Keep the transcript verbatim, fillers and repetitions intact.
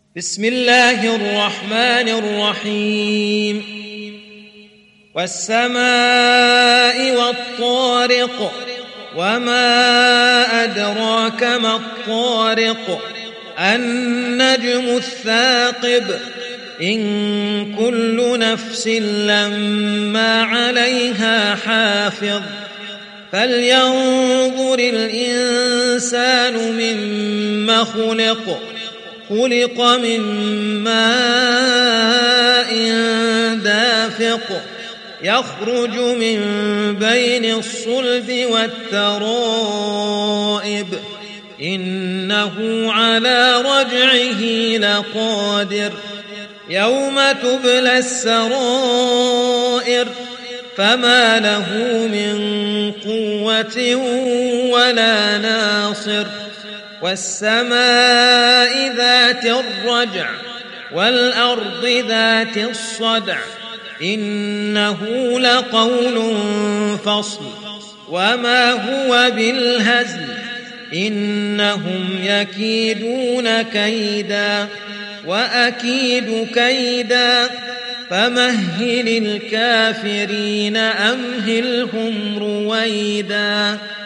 بسم الله الرحمن الرحيم والسماء والطارق وما أدراك ما الطارق النجم الثاقب إن كل نفس لما عليها حافظ فلينظر الإنسان مما خلق خلق من ماء دافق يخرج من بين الصلب والترائب إنه على رجعه لقادر يوم تبلى السرائر فما له من قوة ولا ناصر والسماء ذات الرجع والأرض ذات الصدع إنه لقول فصل وما هو بالهزل إنهم يكيدون كيدا وأكيد كيدا فمهل الكافرين أمهلهم رويدا.